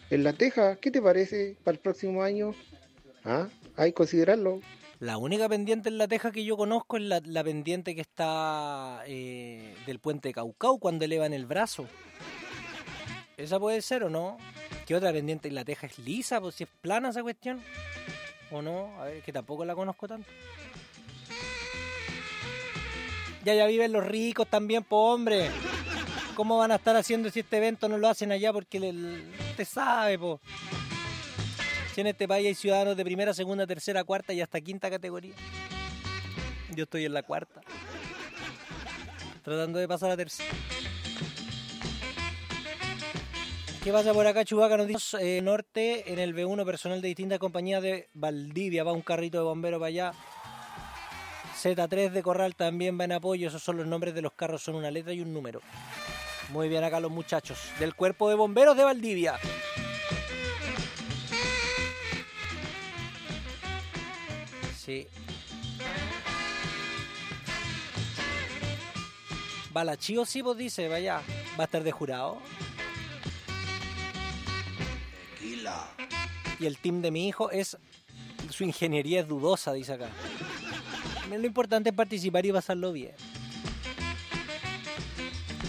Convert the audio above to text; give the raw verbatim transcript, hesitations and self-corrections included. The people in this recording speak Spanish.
en La Teja. ¿Qué te parece para el próximo año? ¿Ah? Hay que considerarlo. La única pendiente en La Teja que yo conozco es la, la pendiente que está eh, del puente Caucao cuando elevan el brazo. ¿Esa puede ser o no? ¿Qué otra pendiente en La Teja es lisa? Pues si es plana esa cuestión. ¿O no? A ver, es que tampoco la conozco tanto. Ya, ya viven los ricos también, po hombre. ¿Cómo van a estar haciendo si este evento no lo hacen allá? Porque usted sabe, po. Si en este país hay ciudadanos de primera, segunda, tercera, cuarta y hasta quinta categoría. Yo estoy en la cuarta. Tratando de pasar a tercera. ¿Qué pasa por acá, Chubaca? Nos dice eh, norte, en el B uno, personal de distintas compañías de Valdivia. Va un carrito de bombero para allá. Z tres de Corral también va en apoyo. Esos son los nombres de los carros, son una letra y un número. Muy bien acá los muchachos del Cuerpo de Bomberos de Valdivia. Sí. Balachío sí, pues dice, vaya. Va a estar de jurado. Tequila. Y el team de mi hijo es... Su ingeniería es dudosa, dice acá. Lo importante es participar y pasarlo bien.